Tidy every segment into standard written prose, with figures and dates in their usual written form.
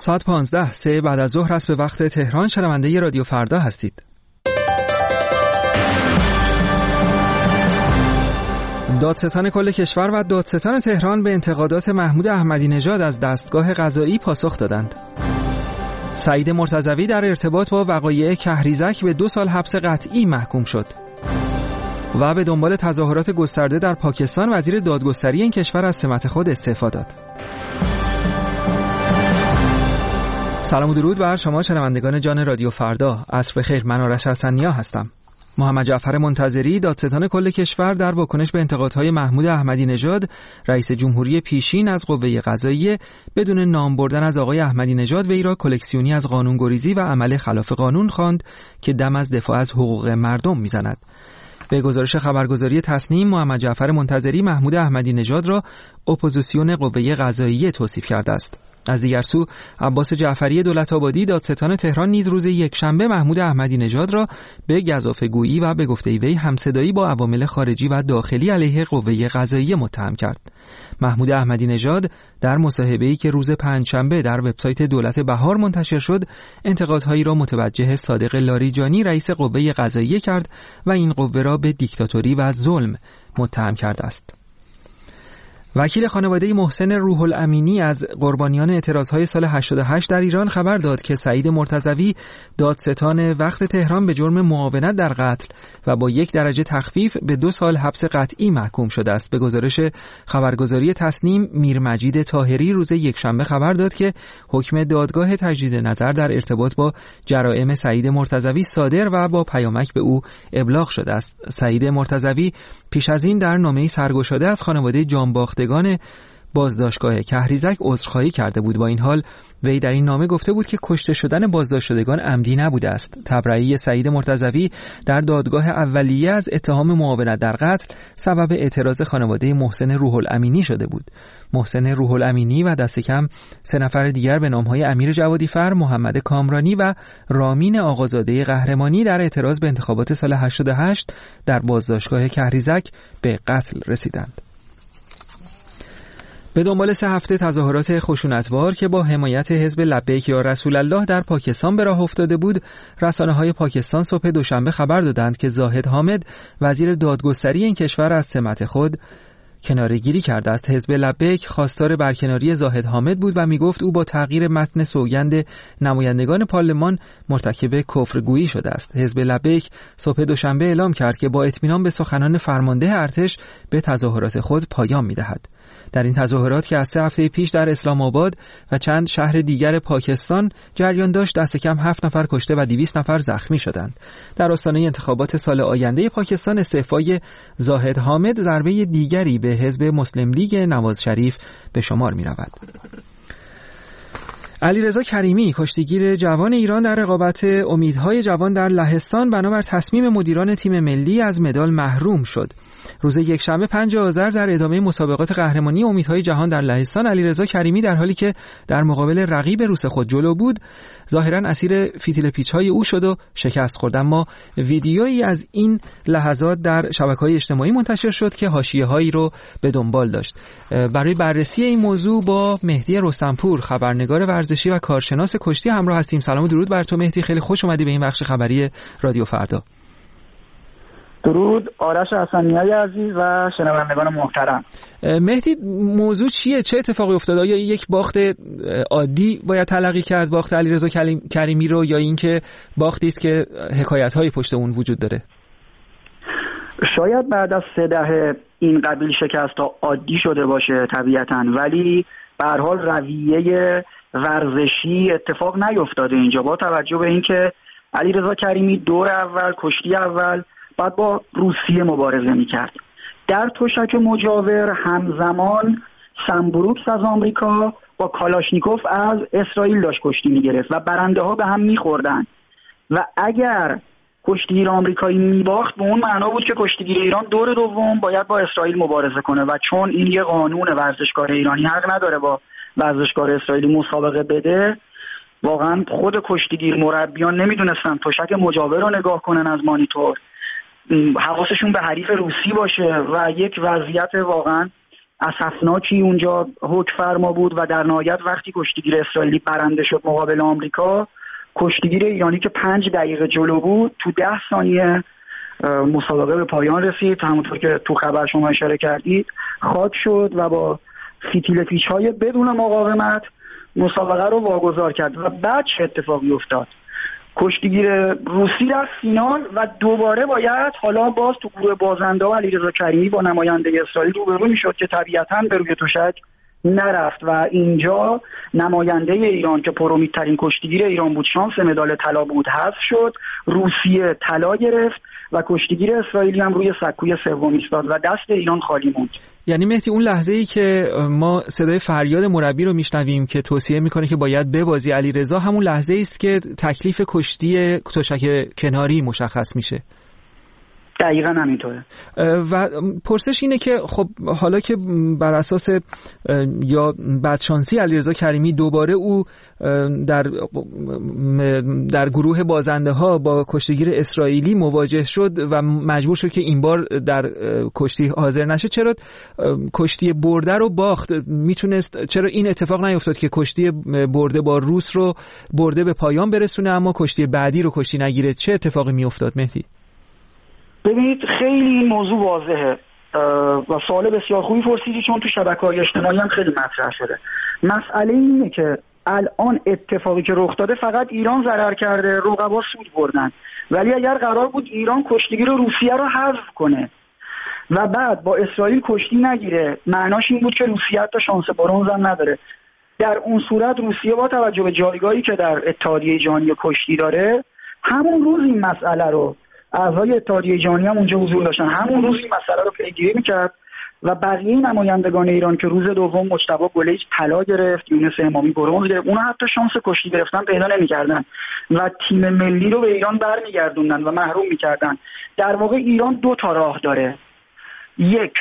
ساعت 15 بعد از ظهر است به وقت تهران. شنونده رادیو فردا هستید. دادستان کل کشور و دادستان تهران به انتقادات محمود احمدی نژاد از دستگاه قضایی پاسخ دادند. سعید مرتضوی در ارتباط با وقایع کهریزک به 2 سال حبس قطعی محکوم شد. و به دنبال تظاهرات گسترده در پاکستان وزیر دادگستری این کشور از سمت خود استعفا داد. سلام و درود بر شما شنوندگان جان رادیو فردا. عصر بخیر. من آرش حسنیا هستم. محمد جعفر منتظری دادستان کل کشور در واکنش به انتقادهای محمود احمدی نژاد رئیس جمهوری پیشین از قوه قضاییه بدون نام بردن از آقای احمدی نژاد وی را کلکسیونی از قانونگریزی و عمل خلاف قانون خواند که دم از دفاع از حقوق مردم میزند. به گزارش خبرگزاری تصنیم، محمد جعفر منتظری محمود احمدی نژاد را اپوزیسیون قوه قضاییه توصیف کرده است. از دیگر سو عباس جعفری دولت‌آبادی دادستان تهران نیز روز یکشنبه محمود احمدی نژاد را به گزافه‌گویی و به گفته وی همصدایی با عوامل خارجی و داخلی علیه قوه قضاییه متهم کرد. محمود احمدی نژاد در مصاحبه‌ای که روز پنجشنبه در وبسایت دولت بهار منتشر شد، انتقادهایی را متوجه صادق لاریجانی رئیس قوه قضاییه کرد و این قوه را به دیکتاتوری و ظلم متهم کرده است. وکیل خانواده محسن روح الامینی از قربانیان اعتراضهای سال 88 در ایران خبر داد که سعید مرتضوی دادستان وقت تهران به جرم معاونت در قتل و با 1 درجه تخفیف به 2 سال حبس قطعی محکوم شده است. به گزارش خبرگزاری تصنیم، میر مجید طاهری روز یکشنبه خبر داد که حکم دادگاه تجدید نظر در ارتباط با جرائم سعید مرتضوی صادر و با پیامک به او ابلاغ شده است. سعید مرتضوی پیش از این در نامه‌ای سرگشاده از خانواده جانباختگان بازداشتگاه کهریزک عذرخواهی کرده بود. با این حال وی در این نامه گفته بود که کشته شدن بازداشت شدگان عمدی نبوده است. تبرئه سعید مرتضوی در دادگاه اولیه از اتهام معاونت در قتل سبب اعتراض خانواده محسن روح الامینی شده بود. محسن روح الامینی و دست کم 3 نفر دیگر به نامهای امیر جوادیفر، محمد کامرانی و رامین آقازاده قهرمانی در اعتراض به انتخابات سال 88 در بازداشتگاه کهریزک به قتل رسیدند. به دنبال 3 هفته تظاهرات خشونتبار که با حمایت حزب لبیک یا رسول الله در پاکستان به راه افتاده بود، رسانه‌های پاکستان صبح دوشنبه خبر دادند که زاهد حامد وزیر دادگستری این کشور از سمت خود کناره‌گیری کرده است. حزب لبیک خواستار برکناری زاهد حامد بود و میگفت او با تغییر متن سوگند نمایندگان پارلمان مرتکب کفرگویی شده است. حزب لبیک صبح دوشنبه اعلام کرد که با اطمینان به سخنان فرمانده ارتش به تظاهرات خود پایان می‌دهد. در این تظاهرات که از 3 هفته پیش در اسلام آباد و چند شهر دیگر پاکستان جریان داشت، دست کم 7 نفر کشته و 200 نفر زخمی شدند. در آستانه انتخابات سال آینده پاکستان استعفای زاهد حامد ضربه دیگری به حزب مسلم لیگ نواز شریف به شمار می رود. علیرضا کریمی کشتیگیر جوان ایران در رقابت امیدهای جوان در لهستان بنابر تصمیم مدیران تیم ملی از مدال محروم شد. روز یکشنبه 5 آذر در ادامه مسابقات قهرمانی امیدهای جهان در لهستان، علیرضا کریمی در حالی که در مقابل رقیب روس خود جلو بود، ظاهراً اسیر فیتیل پیچ‌های او شد و شکست خورد. اما ویدیویی از این لحظات در شبکه‌های اجتماعی منتشر شد که حاشیه‌هایی رو به دنبال داشت. برای بررسی این موضوع با مهدی رستمپور، خبرنگار ورزشی و کارشناس کشتی همراه هستیم. سلام و درود بر تو مهدی، خیلی خوش اومدی به این بخش خبری رادیو فردا. درود آرش حسنیای عزیز و شنوندگان محترم. مهدی، موضوع چیه؟ چه اتفاقی افتاد؟ آیا یک باخت عادی باید تلقی کرد باخت علیرضا کریمی رو، یا اینکه باختی است که حکایت‌های پشت اون وجود داره؟ شاید بعد از 3 دهه این قبیل شکست‌ها عادی شده باشه طبیعتاً، ولی به هر حال رویه ورزشی اتفاق نیفتاده اینجا، با توجه به اینکه علیرضا کریمی دور اول کشتی اول بعد با روسیه مبارزه میکرد. در تشک مجاور همزمان سمبروکس از آمریکا با کالاشنیکوف از اسرائیل داشت کشتی میگرفت و برنده ها به هم میخوردن و اگر کشتیگیر آمریکایی میباخت به اون معنا بود که کشتیگیر ایران دور دوم باید با اسرائیل مبارزه کنه و چون این یه قانون ورزشکار ایرانی حق نداره با ورزشکار اسرائیلی مسابقه بده، واقعا خود کشتیگیر مربیان نمیدونستن تشک مجاور رو نگاه کنن از مانیتور، حواسشون به حریف روسی باشه و یک وضعیت واقعا اسفناکی اونجا حکم فرما بود و در نهایت وقتی کشتیگیر اسرائیلی برنده شد مقابل آمریکا، کشتیگیر ایرانی که 5 دقیقه جلو بود تو 10 ثانیه مسابقه به پایان رسید. همونطور که تو خبر شما اشاره کردید خاک شد و با فتیل پیچ‌های بدون مقاومت مسابقه رو واگذار کرد. و بعد چه اتفاقی افتاد؟ کشتیگیر روسی رفت فینال و دوباره باید حالا باز تو گروه بازنده و علیرضا کریمی با نماینده اسرائیل روبرو میشد که طبیعتاً به روی تشک نرفت و اینجا نماینده ایران که پرامیدترین کشتیگیر ایران بود، شانس مدال طلا بود، حذف شد. روسیه طلا گرفت و کشتیگیر اسرائیلی هم روی سکوی سوم ایستاد و دست ایران خالی موند. یعنی مهدی اون لحظه‌ای که ما صدای فریاد مربی رو میشنویم که توصیه میکنه که باید ببازی علیرضا، همون لحظه‌ای است که تکلیف کشتی تشک کناری مشخص میشه. دقیقاً همینطوره. و پرسش اینه که خب حالا که بر اساس یا بدشانسی علیرضا کریمی دوباره او در گروه بازنده ها با کشتیگیر اسرائیلی مواجه شد و مجبور شد که این بار در کشتی حاضر نشه، چرا کشتی برده رو باخت؟ چرا این اتفاق نیفتاد که کشتی برده با روس رو برده به پایان برسونه اما کشتی بعدی رو کشتی نگیره؟ چه اتفاقی میافتاد مهدی؟ ببینید خیلی این موضوع واضحه و سوال بسیار خوبی پرسیدی چون تو شبکه‌های اجتماعی هم خیلی مطرح شده. مسئله اینه که الان اتفاقی که رخ داده فقط ایران ضرر کرده، رقبا سود بردن، ولی اگر قرار بود ایران کشتیگیر روسیه رو حذف کنه و بعد با اسرائیل کشتی نگیره، معناش این بود که روسیه حتی شانس برنز هم نداره. در اون صورت روسیه با توجه به جایگاهی که در اتحادیه جهانی کشتی داره همون روز این مسئله رو، اعضای اتحادیه جهانی هم اونجا حضور داشتن، همون روز این مسئله رو پیگیری میکرد و بقیه نمایندگان ایران که روز دوم مجتبی گلیج طلا گرفت، یونس امامی برنز گرفت، اونا حتی شانس کشتی گرفتن پیدا نمیکردن و تیم ملی رو به ایران برمیگردوندن و محروم میکردن. در واقع ایران 2 تا راه داره: یک،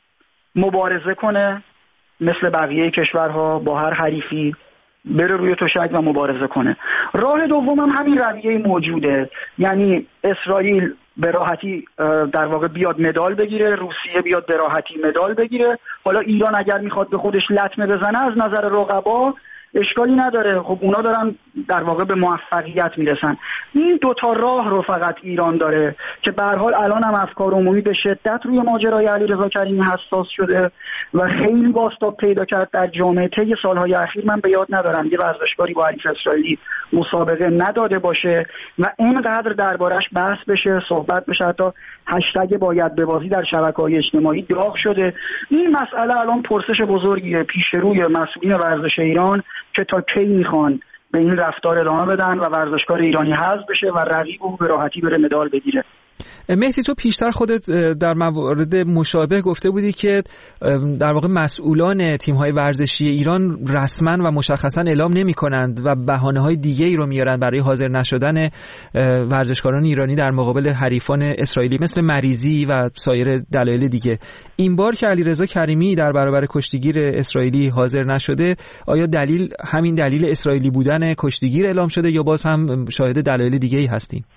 مبارزه کنه مثل بقیه کشورها با هر حریفی، بره روی تشک و مبارزه کنه. راه دوم هم همین رویه موجوده، یعنی اسرائیل به راحتی در واقع بیاد مدال بگیره، روسیه بیاد به راحتی مدال بگیره. حالا ایران اگر میخواد به خودش لطمه بزنه از نظر رقبا اشکالی نداره، خب اونا دارن در واقع به موفقیت میرسن. این 2 تا راه رو فقط ایران داره که به هر حال الان هم افکار عمومی به شدت روی ماجرای علیرضا کریمی حساس شده و خیلی بازتاب پیدا کرد در جامعه. طی سالهای اخیر من به یاد ندارم یه ورزشکاری با حریف اسرائیلی مسابقه نداده باشه و اینقدر دربارش بحث بشه، صحبت بشه، حتی هشتگ باید ببازی در شبکه‌های اجتماعی داغ شده. این مسئله الان پرسش بزرگیه پیش روی مسئولین ورزش ایران که تا کی میخوان به این رفتار ادامه بدن و ورزشکار ایرانی حذف بشه و رقیب او به راحتی بره مدال بگیره. مهدی تو پیشتر خودت در موارد مشابه گفته بودی که در واقع مسئولان تیم‌های ورزشی ایران رسما و مشخصا اعلام نمی‌کنند و بهانه‌های دیگه‌ای رو میارن برای حاضر نشدن ورزشکاران ایرانی در مقابل حریفان اسرائیلی مثل مریضی و سایر دلایل دیگه. این بار که علیرضا کریمی در برابر کشتیگیر اسرائیلی حاضر نشده، آیا دلیل همین دلیل اسرائیلی بودن کشتیگیر اعلام شده یا باز هم شاهد دلایل دیگه‌ای هستیم؟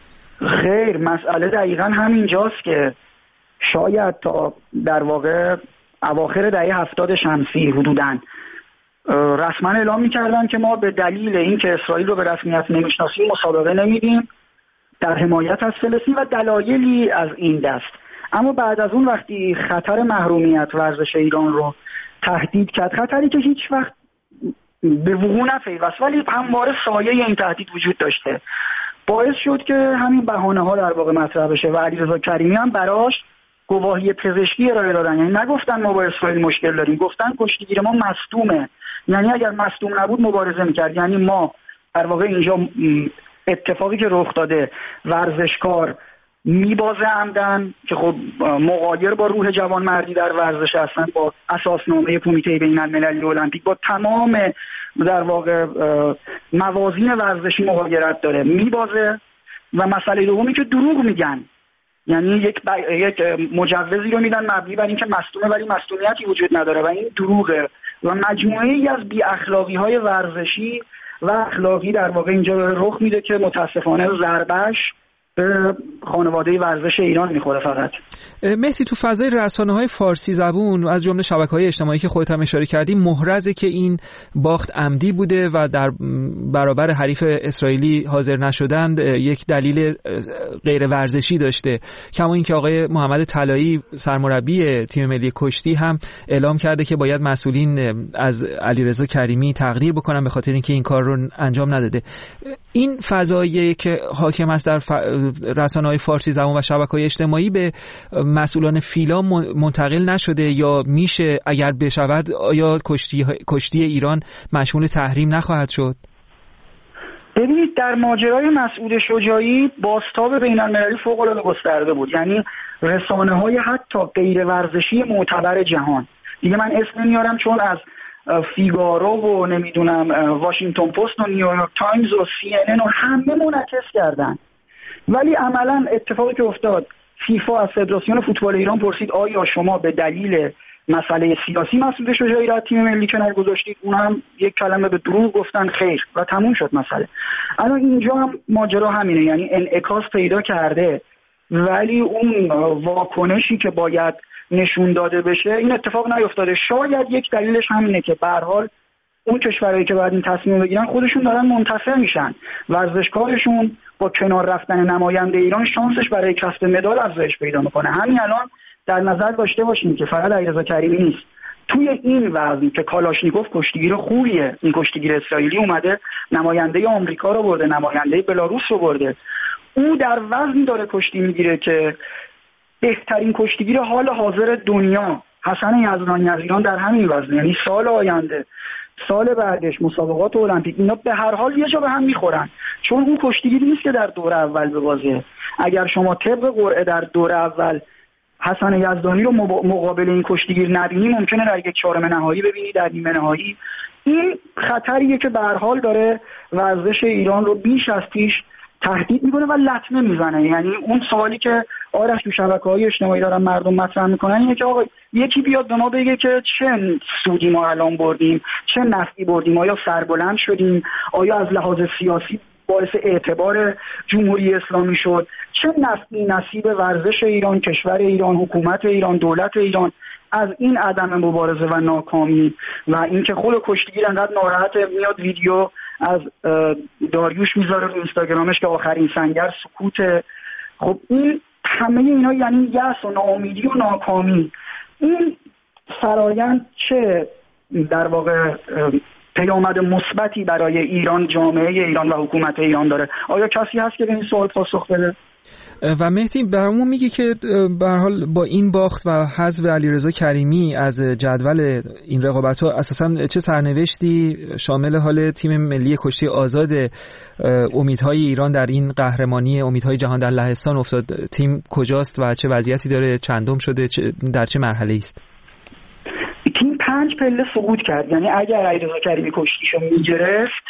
خیر، مسئله دقیقاً همینجاست که شاید تا در واقع اواخر دهه 70 شمسی حدوداً رسما اعلام می‌کردن که ما به دلیل اینکه اسرائیل رو به رسمیت نمی‌شناسیم مسابقه نمیدیم در حمایت از فلسطین و دلایلی از این دست. اما بعد از اون وقتی خطر محرومیت ورزش ایران رو تهدید کرد، خطری که هیچ وقت به وقوع نپیوست ولی همواره سایه این تهدید وجود داشته، باعث شد که همین بهانه‌ها در واقع مطرح بشه و علیرضا کریمی هم براش گواهی پزشکی ارائه دادن. یعنی نگفتن ما با اسرائیل مشکل داریم، گفتن کشتیگیر ما مصدومه، یعنی اگر مصدوم نبود مبارزه میکرد. یعنی ما در واقع اینجا اتفاقی که رخ داده ورزشکار میبازه عمدن که خب مغایر با روح جوانمردی در ورزش هستن، با اساسنامه کمیته بین‌المللی المپیک، با تمام در واقع موازین ورزشی مغایرت داره، میبازه. و مسئله دومی که دروغ میگن، یعنی یک مجوزی رو میدن مبنی بر اینکه مصدومه ولی مصدومیتی وجود نداره و این دروغه و مجموعه‌ای از بی اخلاقی‌های ورزشی و اخلاقی در واقع اینجا رخ میده که متاسفانه ضربش به خانواده ورزش ایران میخوره. فقط مهدی، تو فضای رسانه‌های فارسی زبون از جمله شبکه‌های اجتماعی که خودت هم اشاره کردی محرزه که این باخت عمدی بوده و در برابر حریف اسرائیلی حاضر نشدند یک دلیل غیر ورزشی داشته. کما اینکه آقای محمد طلایی سرمربی تیم ملی کشتی هم اعلام کرده که باید مسئولین از علیرضا کریمی تقدیر بکنن به خاطر اینکه این کار رو انجام نداده. این فضایی که حاکم است در رسانه‌های فارسی زبان و شبکه‌های اجتماعی به مسئولان فیلا منتقل نشده یا میشه اگر بشود آیا کشتی ایران مشمول تحریم نخواهد شد؟ ببینید، در ماجرای مسعود شجاعی بازتاب بین‌المللی فوق‌العاده گسترده بود. یعنی رسانه‌های حتی غیر ورزشی معتبر جهان، دیگه من اسم نمیارم چون از فیگارو و نمیدونم واشنگتن پست و نیویورک تایمز و CNN و همه منعکس کردن. ولی عملا اتفاقی که افتاد، فیفا از فدراسیون فوتبال ایران پرسید آیا شما به دلیل مسئله سیاسی مسعود شجاعی را تیم ملی کنار گذاشتید؟ اون هم یک کلمه به دروغ گفتن خیر و تموم شد مسئله. الان اینجا هم ماجرا همینه، یعنی انعکاس پیدا کرده ولی اون واکنشی که باید نشون داده بشه این اتفاق نیفتاده. شاید یک دلیلش همینه که به هر حال اون کشورهایی که باید این تصمیم بگیرن خودشون دارن منتفع میشن، ورزشکارشون با کنار رفتن نماینده ایران شانسش برای کسب مدال افزایش پیدا میکنه. همین الان در نظر داشته باشیم که فقط علیرضا کریمی نیست، توی این وزن که کالاشنیکوف کشتیگیر خوبیه، این کشتیگیر اسرائیلی اومده نماینده آمریکا رو برده، نماینده بلاروس رو برده، او در وزنی داره کشتی میگیره که بهترین کشتیگیر حال حاضر دنیا حسن یزدانی از ایران در همین وزن، یعنی سال آینده، سال بعدش مسابقات المپیک، اینا به هر حال یه جا به هم میخورن، چون اون کشتیگیری نیست که در دور اول ببازه. اگر شما طبق قرعه در دور اول حسن یزدانی رو مقابل این کشتیگیر نبینی، ممکنه در یک چهارم نهایی ببینی، در نیمه نهایی. این خطریه که به هر حال داره ورزش ایران رو بیش از پیش تهدید میکنه و لطمه میزنه. یعنی اون سوالی که آرش تو شبکه‌های اجتماعی دارن مردم مطرح میکنن اینه که آقا یکی بیاد به ما بگه که چه سودی ما الان بردیم، چه نفعی بردیم، آیا سربلند شدیم، آیا از لحاظ سیاسی باعث اعتبار جمهوری اسلامی شد، چه نفعی نصیب ورزش ایران، کشور ایران، حکومت ایران، دولت ایران از این عدم مبارزه و ناکامی و اینکه خود کشتیگیر انقدر ناراحت میاد ویدیو از داریوش میذاره رو اینستاگرامش که آخرین سنگر سکوت. خب این همه اینا یعنی یأس و ناامیدی و ناکامی. این فرایند چه در واقع پیامد مثبتی برای ایران، جامعه ایران و حکومت ایران داره؟ آیا کسی هست که به این سوال پاسخ بده؟ و مهدی برامون میگی که به هر حال با این باخت و حذف علیرضا کریمی از جدول این رقابت‌ها اساساً چه سرنوشتی شامل حال تیم ملی کشتی آزاد امیدهای ایران در این قهرمانی امیدهای جهان در لهستان افتاد؟ تیم کجاست و چه وضعیتی داره؟ چندم شده؟ در چه مرحله‌ای است؟ تیم 5 پله سقوط کرد. یعنی اگر علیرضا کریمی کشتیشو میگرفت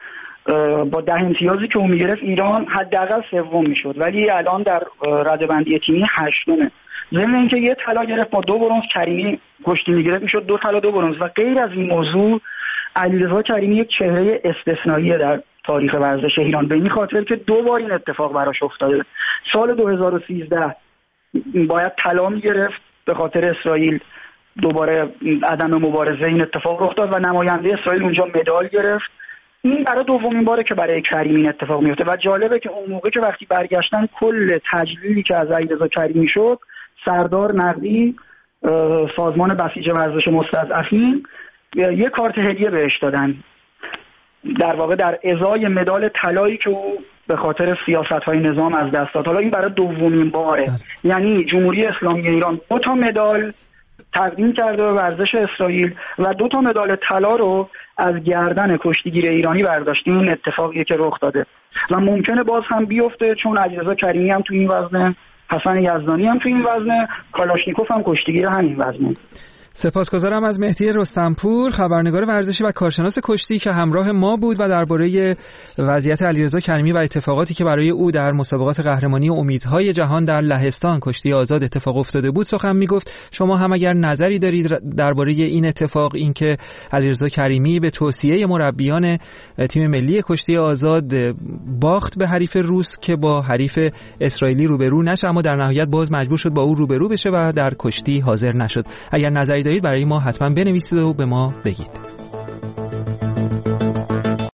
با 10 امتیازی که اون میگرفت ایران حداقل سوم میشد، ولی الان در رده‌بندی تیمی 8مه. ضمن اینکه یه طلا گرفت با 2 برنز، کریمی کشتی میگرفت میشد 2 طلا 2 برنز. و غیر از این موضوع علیرضا کریمی یک چهره استثنائیه در تاریخ ورزش ایران، به این خاطر که 2 بار این اتفاق براش افتاده. سال 2013 باید طلا میگرفت، به خاطر اسرائیل دوباره عدم مبارزه این اتفاق رخ داد و نماینده اسرائیل اونجا مدال گرفت. این برای دومین باره که برای کریمی این اتفاق میفته و جالبه که اون موقع که وقتی برگشتن کل تجلیلی که از علیرضا کریمی شد، سردار نقدی سازمان بسیج ورزش مستضعفین یه کارت هدیه بهش دادن، در واقع در ازای مدال طلایی که او به خاطر سیاست‌های نظام از دست داد. حالا این برای دومین باره، یعنی جمهوری اسلامی ایران 2 تا مدال تقدیم کرده به ورزش اسرائیل و 2 تا مدال طلا رو از گردن کشتیگیر ایرانی برداشت. این اتفاقیه که رخ داده و ممکنه باز هم بیفته، چون علیرضا کریمی هم تو این وزنه، حسن یزدانی هم تو این وزنه، کالاشنیکوف هم کشتیگیر همین وزنه. سپاسگزارم از مهدی رستمپور، خبرنگار ورزشی و کارشناس کشتی که همراه ما بود و درباره وضعیت علیرضا کریمی و اتفاقاتی که برای او در مسابقات قهرمانی امیدهای جهان در لهستان کشتی آزاد اتفاق افتاده بود سخن میگفت. شما هم اگر نظری دارید درباره این اتفاق، اینکه علیرضا کریمی به توصیه مربیان تیم ملی کشتی آزاد باخت به حریف روس که با حریف اسرائیلی روبرو نشه، اما در نهایت باز مجبور شد با او روبرو بشه و در کشتی حاضر نشد، اگر نظری دارید برای ما حتما بنویسید و به ما بگید.